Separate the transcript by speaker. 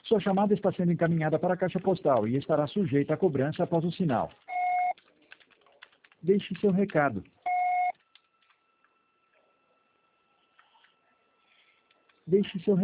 Speaker 1: Sua chamada está sendo encaminhada para a caixa postal e estará sujeita a cobrança após o sinal. Deixe seu recado. Deixe seu